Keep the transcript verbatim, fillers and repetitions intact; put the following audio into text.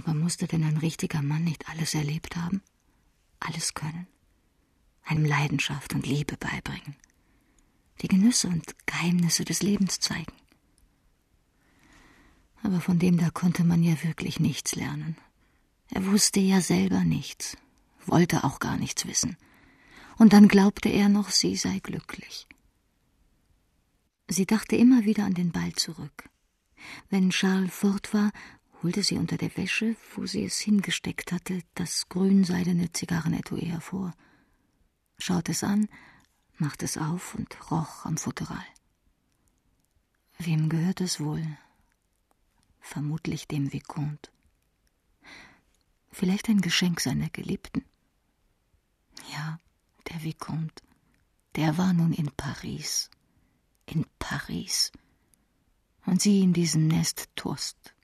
Aber musste denn ein richtiger Mann nicht alles erlebt haben? Alles können? Einem Leidenschaft und Liebe beibringen? Die Genüsse und Geheimnisse des Lebens zeigen? Aber von dem da konnte man ja wirklich nichts lernen. Er wusste ja selber nichts, wollte auch gar nichts wissen. Und dann glaubte er noch, sie sei glücklich. Sie dachte immer wieder an den Ball zurück. Wenn Charles fort war, holte sie unter der Wäsche, wo sie es hingesteckt hatte, das grünseidene Zigarrenetui hervor, schaute es an, machte es auf und roch am Futteral. Wem gehört es wohl? Vermutlich dem Vicomte. Vielleicht ein Geschenk seiner Geliebten. Ja, der Vicomte, der war nun in Paris. In Paris. Und sie in diesem Nest Toast.